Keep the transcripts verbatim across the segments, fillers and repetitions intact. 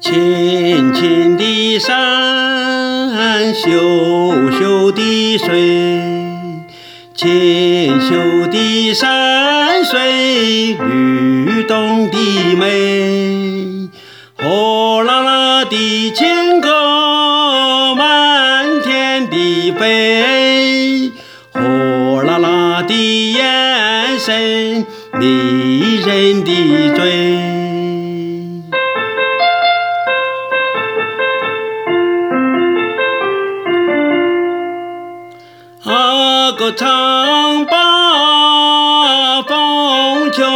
清清的山，秀秀的水，清秀的山水，律动的美，火辣辣的情歌满天的飞，火辣辣的眼神迷人的嘴。啊，歌唱吧，风秋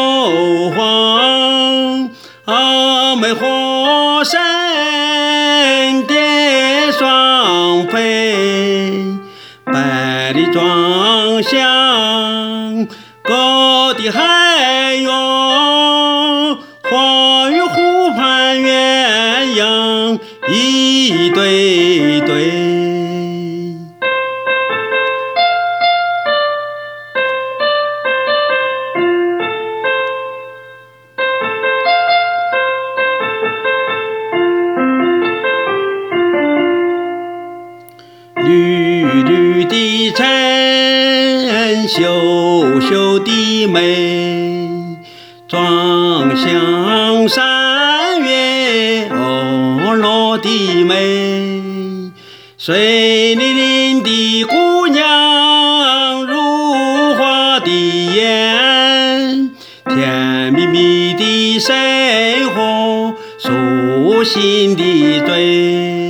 黄，啊，美火神蝶双飞，百里庄乡，各地海涌，花与湖畔鸳鸯一对对。绿绿的城，秀秀的美，庄乡山月婀娜的美，水灵灵的姑娘，如花的眼，甜蜜蜜的生活，舒心的嘴。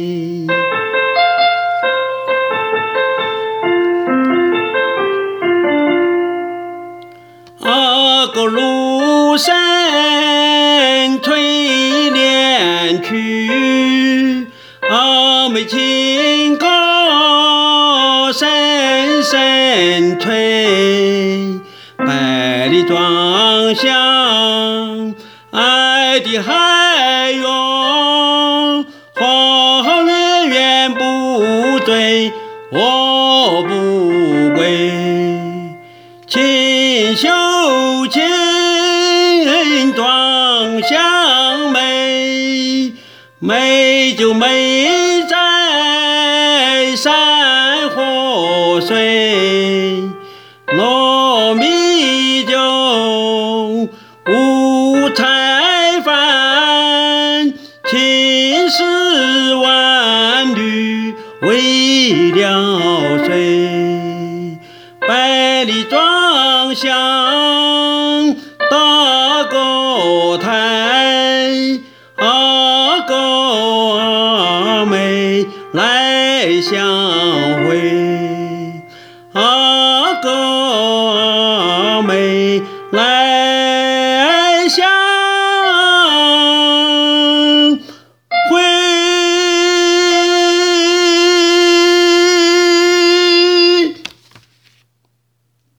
啊，个芦笙吹连曲，啊，美情歌声声吹，百里庄乡，爱的海涌，花源源不醉，我不归。清秀清庄乡美，美就美在山河水，糯米酒五彩饭，青丝万缕为了谁？百里庄乡大歌台，阿哥阿妹来相会，阿哥阿妹